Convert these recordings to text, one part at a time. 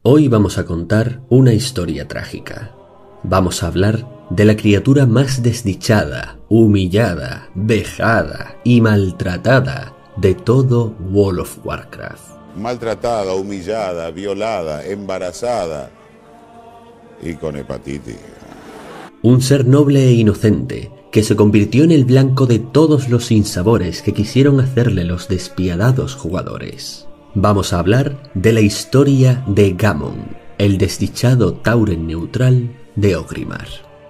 Hoy vamos a contar una historia trágica. Vamos a hablar de la criatura más desdichada, humillada, vejada y maltratada de todo World of Warcraft. Maltratada, humillada, violada, embarazada y con hepatitis. Un ser noble e inocente que se convirtió en el blanco de todos los sinsabores que quisieron hacerle los despiadados jugadores. Vamos a hablar de la historia de Gamon, el desdichado Tauren neutral de Orgrimmar.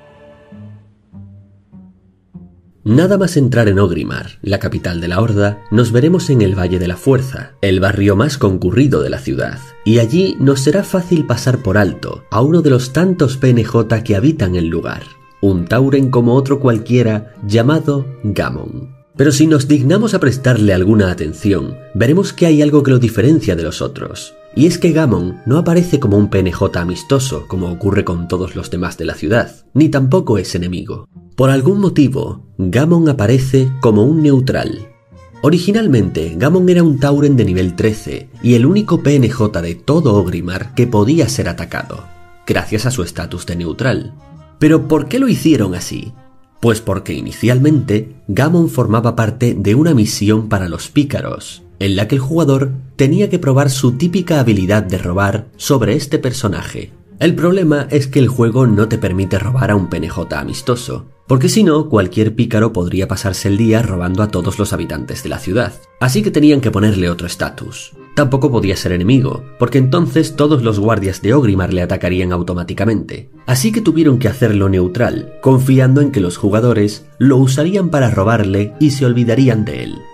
Nada más entrar en Orgrimmar, la capital de la Horda, nos veremos en el Valle de la Fuerza, el barrio más concurrido de la ciudad, y allí nos será fácil pasar por alto a uno de los tantos PNJ que habitan el lugar, un Tauren como otro cualquiera llamado Gamon. Pero si nos dignamos a prestarle alguna atención, veremos que hay algo que lo diferencia de los otros, y es que Gamon no aparece como un PNJ amistoso como ocurre con todos los demás de la ciudad, ni tampoco es enemigo. Por algún motivo, Gamon aparece como un neutral. Originalmente, Gamon era un Tauren de nivel 13 y el único PNJ de todo Orgrimmar que podía ser atacado, gracias a su estatus de neutral. ¿Pero por qué lo hicieron así? Pues porque inicialmente Gamon formaba parte de una misión para los pícaros, en la que el jugador tenía que probar su típica habilidad de robar sobre este personaje. El problema es que el juego no te permite robar a un PNJ amistoso, porque si no, cualquier pícaro podría pasarse el día robando a todos los habitantes de la ciudad, así que tenían que ponerle otro estatus. Tampoco podía ser enemigo, porque entonces todos los guardias de Orgrimmar le atacarían automáticamente, así que tuvieron que hacerlo neutral, confiando en que los jugadores lo usarían para robarle y se olvidarían de él.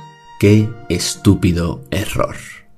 ¡Qué estúpido error!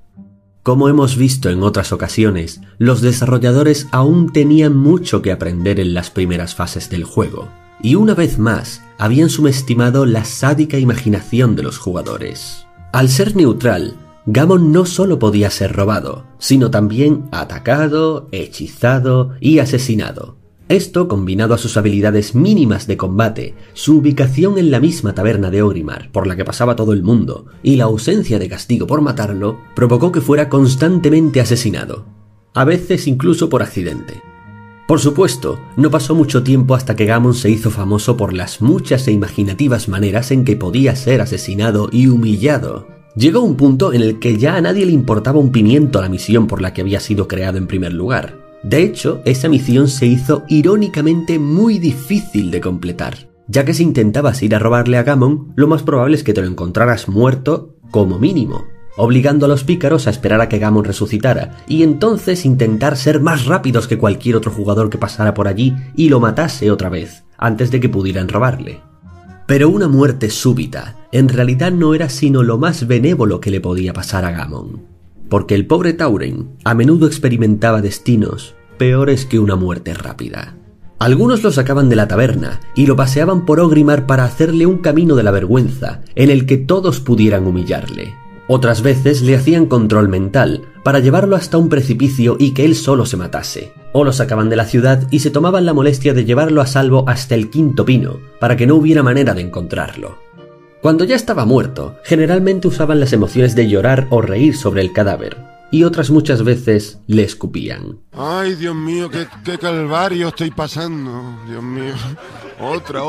Como hemos visto en otras ocasiones, los desarrolladores aún tenían mucho que aprender en las primeras fases del juego, y una vez más habían subestimado la sádica imaginación de los jugadores. Al ser neutral, Gamon no solo podía ser robado, sino también atacado, hechizado y asesinado. Esto, combinado a sus habilidades mínimas de combate, su ubicación en la misma taberna de Orgrimmar, por la que pasaba todo el mundo, y la ausencia de castigo por matarlo, provocó que fuera constantemente asesinado, a veces incluso por accidente. Por supuesto, no pasó mucho tiempo hasta que Gamon se hizo famoso por las muchas e imaginativas maneras en que podía ser asesinado y humillado. Llegó un punto en el que ya a nadie le importaba un pimiento la misión por la que había sido creado en primer lugar. De hecho, esa misión se hizo irónicamente muy difícil de completar, ya que si intentabas ir a robarle a Gamon, lo más probable es que te lo encontraras muerto como mínimo, obligando a los pícaros a esperar a que Gamon resucitara, y entonces intentar ser más rápidos que cualquier otro jugador que pasara por allí y lo matase otra vez, antes de que pudieran robarle. Pero una muerte súbita en realidad no era sino lo más benévolo que le podía pasar a Gamon, porque el pobre Tauren a menudo experimentaba destinos peores que una muerte rápida. Algunos lo sacaban de la taberna y lo paseaban por Orgrimmar para hacerle un camino de la vergüenza en el que todos pudieran humillarle. Otras veces le hacían control mental para llevarlo hasta un precipicio y que él solo se matase. O lo sacaban de la ciudad y se tomaban la molestia de llevarlo a salvo hasta el Quinto Pino, para que no hubiera manera de encontrarlo. Cuando ya estaba muerto, generalmente usaban las emociones de llorar o reír sobre el cadáver, y otras muchas veces le escupían. Ay, Dios mío, qué calvario estoy pasando, Dios mío. Otra.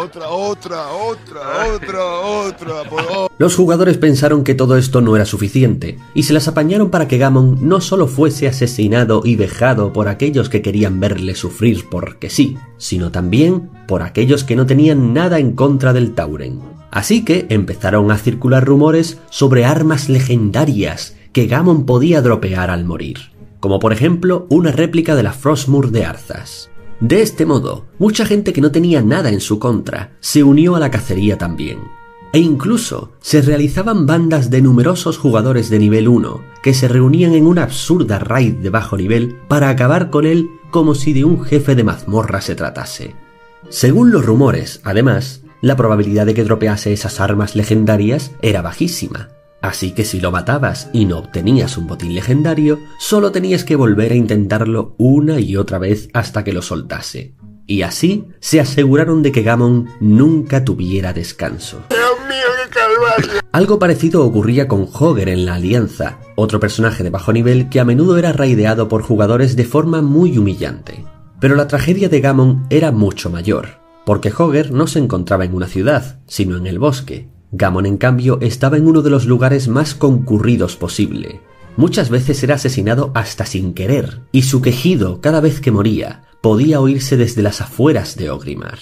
Los jugadores pensaron que todo esto no era suficiente, y se las apañaron para que Gamon no solo fuese asesinado y vejado por aquellos que querían verle sufrir porque sí, sino también por aquellos que no tenían nada en contra del Tauren. Así que empezaron a circular rumores sobre armas legendarias que Gamon podía dropear al morir, como por ejemplo una réplica de la Frostmourne de Arthas. De este modo, mucha gente que no tenía nada en su contra se unió a la cacería también, e incluso se realizaban bandas de numerosos jugadores de nivel 1 que se reunían en una absurda raid de bajo nivel para acabar con él como si de un jefe de mazmorra se tratase. Según los rumores, además, la probabilidad de que dropease esas armas legendarias era bajísima, así que si lo matabas y no obtenías un botín legendario, solo tenías que volver a intentarlo una y otra vez hasta que lo soltase. Y así se aseguraron de que Gamon nunca tuviera descanso. Dios mío, qué calvario! Algo parecido ocurría con Hogger en la Alianza, otro personaje de bajo nivel que a menudo era raideado por jugadores de forma muy humillante. Pero la tragedia de Gammon era mucho mayor, porque Hogger no se encontraba en una ciudad, sino en el bosque. Gammon, en cambio, estaba en uno de los lugares más concurridos posible. Muchas veces era asesinado hasta sin querer, y su quejido cada vez que moría podía oírse desde las afueras de Orgrimmar.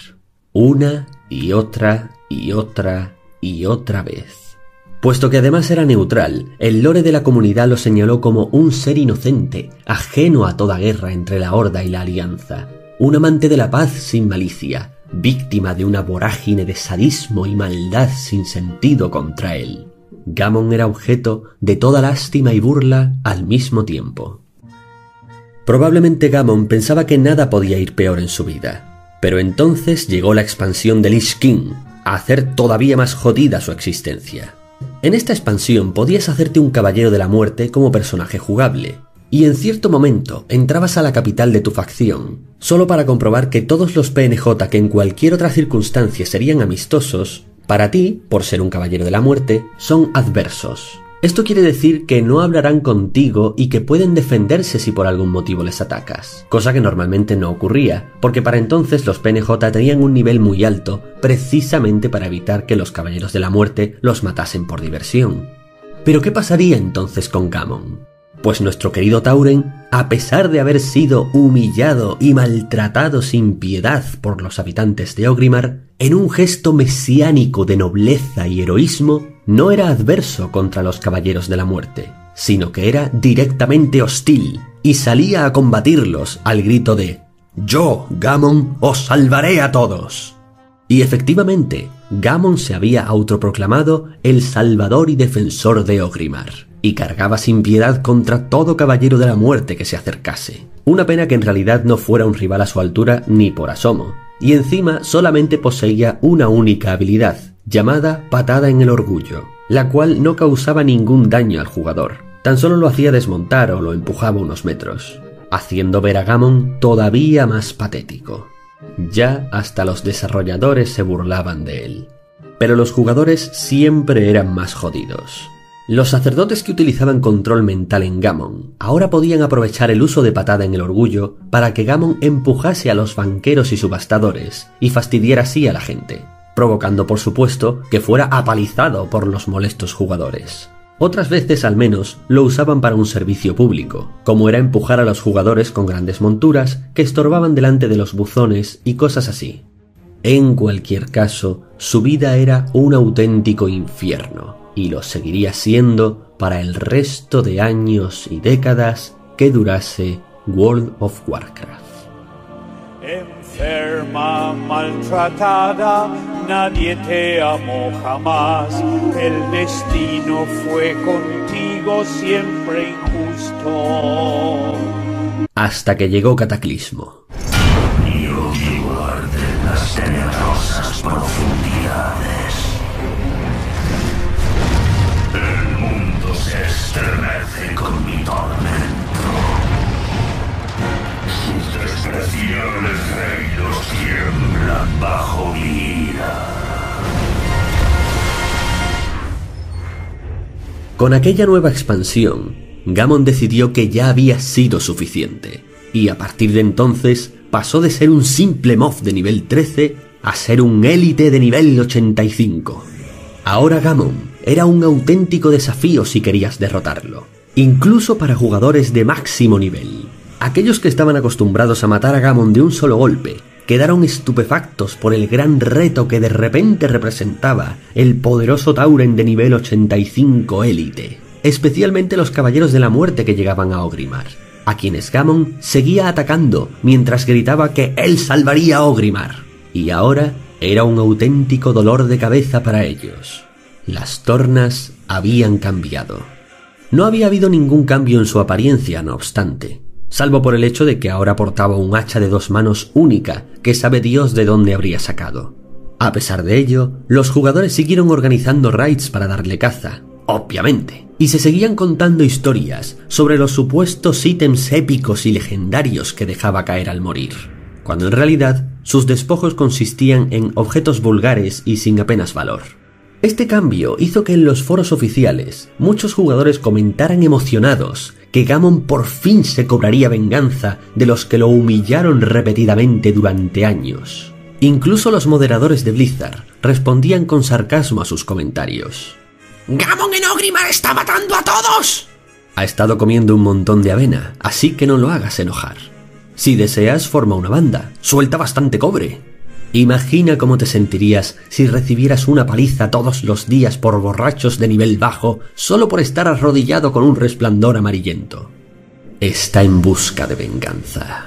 Una y otra y otra y otra vez. Puesto que además era neutral, el lore de la comunidad lo señaló como un ser inocente, ajeno a toda guerra entre la Horda y la Alianza, un amante de la paz sin malicia, víctima de una vorágine de sadismo y maldad sin sentido contra él. Gammon era objeto de toda lástima y burla al mismo tiempo. Probablemente Gammon pensaba que nada podía ir peor en su vida, pero entonces llegó la expansión de Lich King, a hacer todavía más jodida su existencia. En esta expansión podías hacerte un caballero de la muerte como personaje jugable, y en cierto momento entrabas a la capital de tu facción, solo para comprobar que todos los PNJ que en cualquier otra circunstancia serían amistosos, para ti, por ser un caballero de la muerte, son adversos. Esto quiere decir que no hablarán contigo y que pueden defenderse si por algún motivo les atacas, cosa que normalmente no ocurría, porque para entonces los PNJ tenían un nivel muy alto, precisamente para evitar que los caballeros de la muerte los matasen por diversión. Pero ¿qué pasaría entonces con Gammon? Pues nuestro querido Tauren, a pesar de haber sido humillado y maltratado sin piedad por los habitantes de Orgrimmar, en un gesto mesiánico de nobleza y heroísmo, no era adverso contra los caballeros de la muerte, sino que era directamente hostil, y salía a combatirlos al grito de «Yo, Gammon, os salvaré a todos». Y efectivamente, Gammon se había autoproclamado el salvador y defensor de Orgrimmar, y cargaba sin piedad contra todo caballero de la muerte que se acercase. Una pena que en realidad no fuera un rival a su altura ni por asomo, y encima solamente poseía una única habilidad, llamada Patada en el Orgullo, la cual no causaba ningún daño al jugador, tan solo lo hacía desmontar o lo empujaba unos metros, haciendo ver a Gammon todavía más patético. Ya hasta los desarrolladores se burlaban de él. Pero los jugadores siempre eran más jodidos. Los sacerdotes que utilizaban control mental en Gammon ahora podían aprovechar el uso de Patada en el Orgullo para que Gammon empujase a los banqueros y subastadores y fastidiara así a la gente, provocando por supuesto que fuera apalizado por los molestos jugadores. Otras veces al menos lo usaban para un servicio público, como era empujar a los jugadores con grandes monturas que estorbaban delante de los buzones y cosas así. En cualquier caso, su vida era un auténtico infierno, y lo seguiría siendo para el resto de años y décadas que durase World of Warcraft. Enferma, maltratada, nadie te amó jamás. El destino fue contigo siempre injusto. Hasta que llegó Cataclismo. Yo que guarde las tenebrosas profundidades. El mundo se estremece con mi tormento. Sus despreciables reinos tiemblan bajo mi ira. Con aquella nueva expansión, Gammon decidió que ya había sido suficiente, y a partir de entonces pasó de ser un simple mob de nivel 13 a ser un élite de nivel 85. Ahora Gammon era un auténtico desafío si querías derrotarlo, incluso para jugadores de máximo nivel. Aquellos que estaban acostumbrados a matar a Gammon de un solo golpe quedaron estupefactos por el gran reto que de repente representaba el poderoso Tauren de nivel 85 élite, especialmente los caballeros de la muerte que llegaban a Orgrimmar, a quienes Gammon seguía atacando mientras gritaba que él salvaría a Orgrimmar, y ahora era un auténtico dolor de cabeza para ellos. Las tornas habían cambiado. No había habido ningún cambio en su apariencia, no obstante, salvo por el hecho de que ahora portaba un hacha de 2 manos única que sabe Dios de dónde habría sacado. A pesar de ello, los jugadores siguieron organizando raids para darle caza, obviamente, y se seguían contando historias sobre los supuestos ítems épicos y legendarios que dejaba caer al morir, cuando en realidad sus despojos consistían en objetos vulgares y sin apenas valor. Este cambio hizo que en los foros oficiales muchos jugadores comentaran emocionados que Gammon por fin se cobraría venganza de los que lo humillaron repetidamente durante años. Incluso los moderadores de Blizzard respondían con sarcasmo a sus comentarios. ¡Gammon en Orgrimmar está matando a todos! Ha estado comiendo un montón de avena, así que no lo hagas enojar. Si deseas, forma una banda, suelta bastante cobre. Imagina cómo te sentirías si recibieras una paliza todos los días por borrachos de nivel bajo solo por estar arrodillado con un resplandor amarillento. Está en busca de venganza.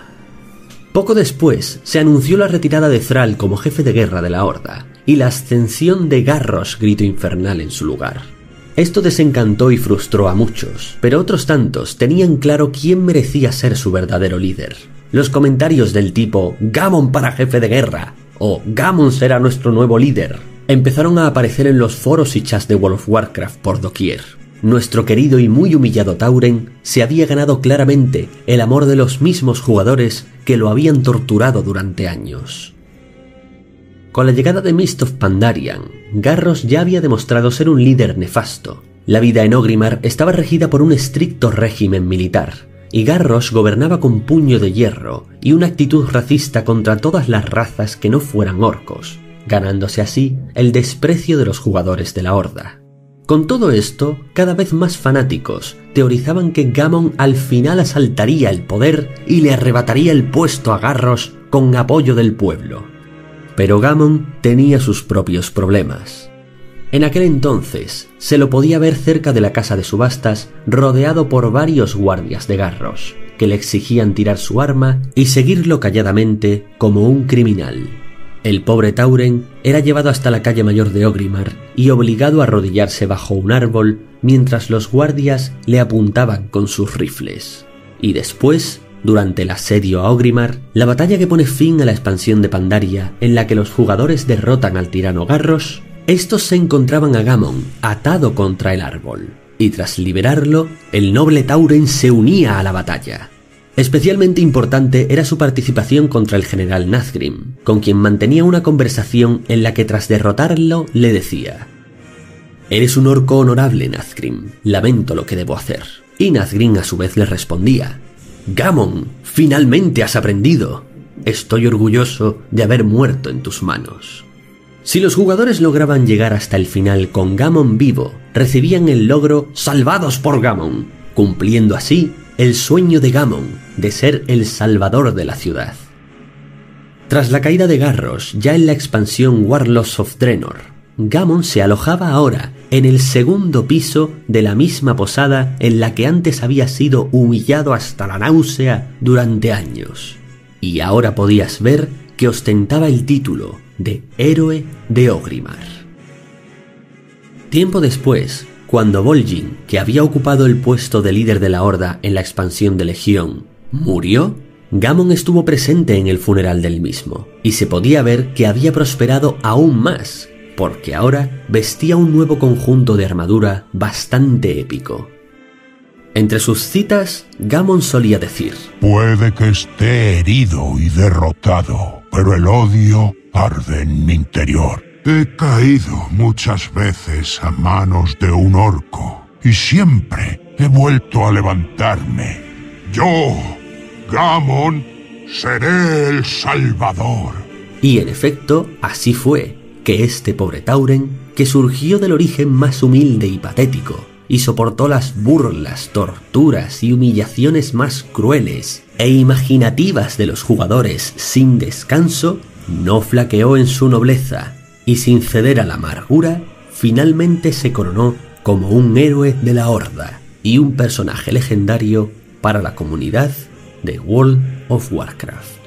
Poco después se anunció la retirada de Thrall como jefe de guerra de la Horda y la ascensión de Garrosh Grito Infernal en su lugar. Esto desencantó y frustró a muchos, pero otros tantos tenían claro quién merecía ser su verdadero líder. Los comentarios del tipo «Gammon para jefe de guerra» o «Gammon será nuestro nuevo líder» empezaron a aparecer en los foros y chats de World of Warcraft por doquier. Nuestro querido y muy humillado Tauren se había ganado claramente el amor de los mismos jugadores que lo habían torturado durante años. Con la llegada de Mist of Pandaria, Garrosh ya había demostrado ser un líder nefasto. La vida en Orgrimmar estaba regida por un estricto régimen militar, y Garrosh gobernaba con puño de hierro y una actitud racista contra todas las razas que no fueran orcos, ganándose así el desprecio de los jugadores de la Horda. Con todo esto, cada vez más fanáticos teorizaban que Gammon al final asaltaría el poder y le arrebataría el puesto a Garrosh con apoyo del pueblo. Pero Gammon tenía sus propios problemas. En aquel entonces, se lo podía ver cerca de la casa de subastas, rodeado por varios guardias de Garrosh, que le exigían tirar su arma y seguirlo calladamente como un criminal. El pobre Tauren era llevado hasta la calle mayor de Orgrimmar y obligado a arrodillarse bajo un árbol mientras los guardias le apuntaban con sus rifles. Y después, durante el asedio a Orgrimmar, la batalla que pone fin a la expansión de Pandaria, en la que los jugadores derrotan al tirano Garrosh, estos se encontraban a Gammon atado contra el árbol, y tras liberarlo, el noble Tauren se unía a la batalla. Especialmente importante era su participación contra el general Nazgrim, con quien mantenía una conversación en la que tras derrotarlo le decía: «Eres un orco honorable, Nazgrim, lamento lo que debo hacer». Y Nazgrim a su vez le respondía: «Gammon, finalmente has aprendido. Estoy orgulloso de haber muerto en tus manos». Si los jugadores lograban llegar hasta el final con Gammon vivo, recibían el logro «Salvados por Gammon», cumpliendo así el sueño de Gammon de ser el salvador de la ciudad. Tras la caída de Garrosh, ya en la expansión Warlords of Draenor, Gammon se alojaba ahora en el segundo piso de la misma posada en la que antes había sido humillado hasta la náusea durante años. Y ahora podías ver que ostentaba el título de Héroe de Orgrimmar. Tiempo después, cuando Vol'jin, que había ocupado el puesto de líder de la Horda en la expansión de Legión, murió, Gammon estuvo presente en el funeral del mismo, y se podía ver que había prosperado aún más, porque ahora vestía un nuevo conjunto de armadura bastante épico. Entre sus citas, Gammon solía decir: «Puede que esté herido y derrotado, pero el odio arde en mi interior. He caído muchas veces a manos de un orco y siempre he vuelto a levantarme. Yo, Gammon, seré el salvador». Y en efecto, así fue, que este pobre Tauren, que surgió del origen más humilde y patético, y soportó las burlas, torturas y humillaciones más crueles e imaginativas de los jugadores sin descanso, no flaqueó en su nobleza, y sin ceder a la amargura, finalmente se coronó como un héroe de la Horda y un personaje legendario para la comunidad de World of Warcraft.